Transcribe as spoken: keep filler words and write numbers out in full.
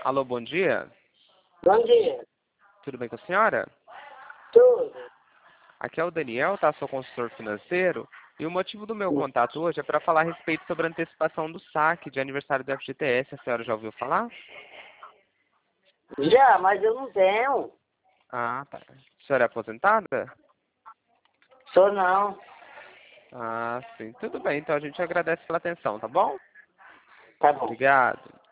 Alô, bom dia. Bom dia. Tudo bem com a senhora? Tudo. Aqui é o Daniel, tá? Sou consultor financeiro. E o motivo do meu contato hoje é para falar a respeito sobre a antecipação do saque de aniversário do F G T S. A senhora já ouviu falar? Já, mas eu não tenho. Ah, tá. A senhora é aposentada? Sou não. Ah, sim. Tudo bem, então a gente agradece pela atenção, tá bom? Tá bom. Obrigado.